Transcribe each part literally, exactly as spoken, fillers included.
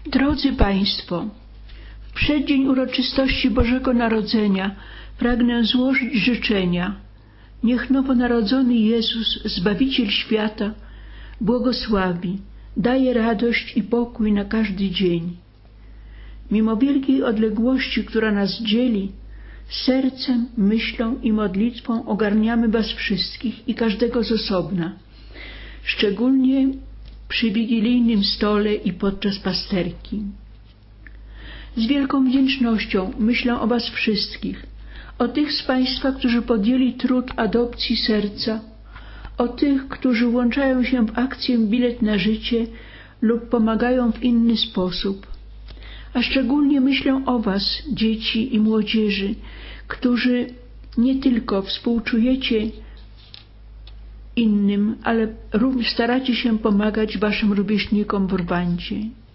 Drodzy Państwo, w przeddzień uroczystości Bożego Narodzenia pragnę złożyć życzenia. Niech nowonarodzony Jezus, Zbawiciel świata, błogosławi, daje radość i pokój na każdy dzień. Mimo wielkiej odległości, która nas dzieli, sercem, myślą i modlitwą ogarniamy Was wszystkich i każdego z osobna, szczególnie przy wigilijnym stole i podczas pasterki. Z wielką wdzięcznością myślę o Was wszystkich, o tych z Państwa, którzy podjęli trud adopcji serca, o tych, którzy włączają się w akcję Bilet na Życie lub pomagają w inny sposób. A szczególnie myślę o Was, dzieci i młodzieży, którzy nie tylko współczujecie innym, ale również staracie się pomagać Waszym rówieśnikom w Rwandzie.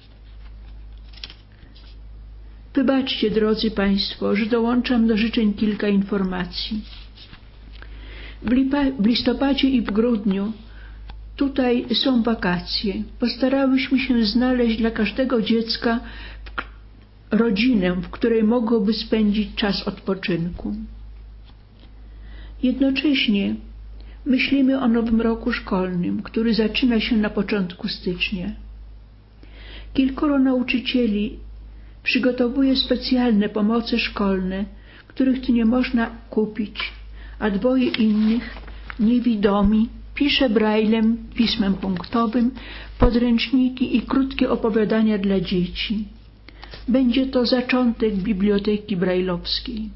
Wybaczcie, drodzy Państwo, że dołączam do życzeń kilka informacji. W listopadzie i w grudniu tutaj są wakacje. Postarałyśmy się znaleźć dla każdego dziecka rodzinę, w której mogłoby spędzić czas odpoczynku. Jednocześnie myślimy o nowym roku szkolnym, który zaczyna się na początku stycznia. Kilkoro nauczycieli przygotowuje specjalne pomoce szkolne, których tu nie można kupić, a dwoje innych, niewidomi, pisze braillem, pismem punktowym, podręczniki i krótkie opowiadania dla dzieci. Będzie to zaczątek biblioteki brajlowskiej.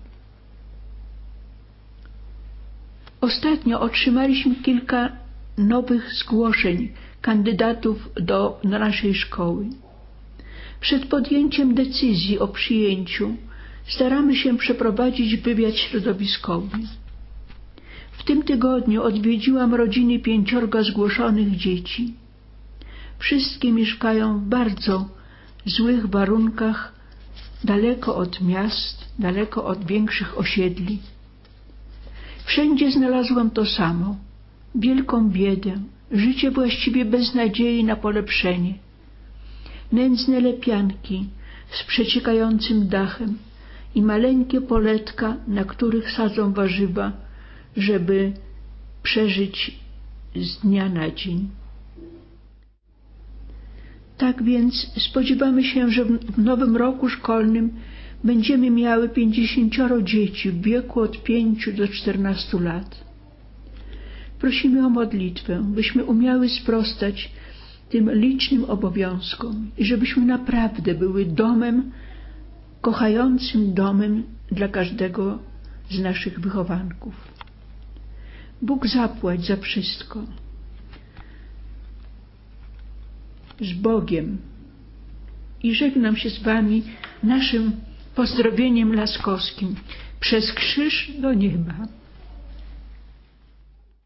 Ostatnio otrzymaliśmy kilka nowych zgłoszeń kandydatów do naszej szkoły. Przed podjęciem decyzji o przyjęciu staramy się przeprowadzić wywiad środowiskowy. W tym tygodniu odwiedziłam rodziny pięciorga zgłoszonych dzieci. Wszystkie mieszkają w bardzo złych warunkach, daleko od miast, daleko od większych osiedli. Wszędzie znalazłam to samo, wielką biedę, życie właściwie bez nadziei na polepszenie. Nędzne lepianki z przeciekającym dachem i maleńkie poletka, na których sadzą warzywa, żeby przeżyć z dnia na dzień. Tak więc spodziewamy się, że w nowym roku szkolnym będziemy miały pięćdziesięcioro dzieci w wieku od pięciu do czternastu lat. Prosimy o modlitwę, byśmy umiały sprostać tym licznym obowiązkom i żebyśmy naprawdę były domem, kochającym domem dla każdego z naszych wychowanków. Bóg zapłać za wszystko. Z Bogiem. I żegnam się z Wami naszym pozdrowieniem laskowskim. Przez krzyż do nieba.